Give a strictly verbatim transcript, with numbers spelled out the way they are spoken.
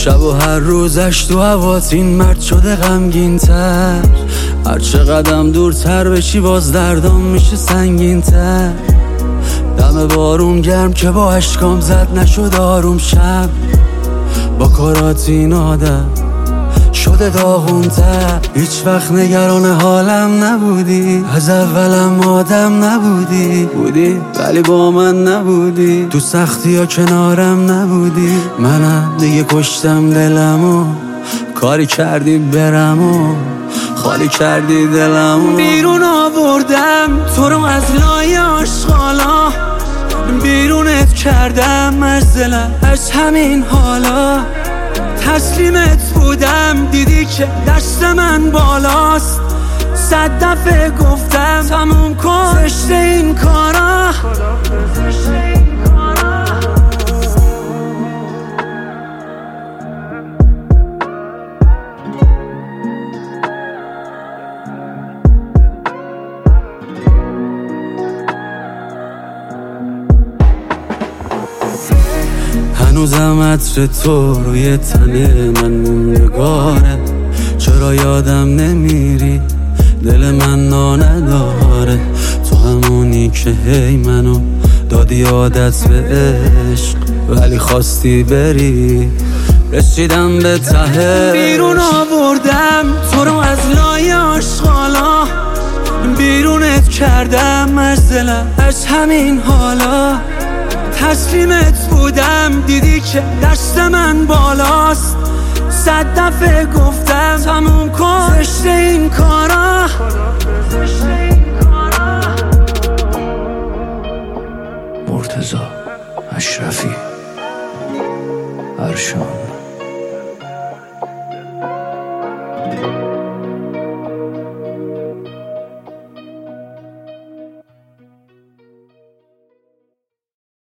شب و هر روزش تو هوات این مرد شده غمگین تر. هر چه قدم دورتر بشی باز دردام میشه سنگین تر. دم بارون گرم که با اشکام زد نشد آروم شب. با کارات این آدم شده داغونتر. هیچ وقت نگران حالم نبودی، از اولم آدم نبودی. بودی ولی با من نبودی، تو سختی ها کنارم نبودی. منم دیگه کشتم دلمو، کاری کردی برمو، خالی کردی دلمو. بیرون آوردم تو رو از لای آشغالا، بیرونت کردم از دلم از همین حالا. تسلیمت بودم دیدی که دست من بالاست. صد دفعه گفتم تموم کن زشت این کارا. هنوزم عطر تو روی تن من موندگاره. چرا یادم نمیری دل من نداره. تو همونی که هی منو دادی عادت به عشق، ولی خواستی بری رسیدم به ته. بیرون آوردم تو رو از لای آشغالا، بیرونت کردم از دلم از همین حالا. تسلیمت بودم دیدی که دست من بالاست. صد دفعه گفتم تموم کن زشت این کارا. مرتضی اشرفی، ارشان.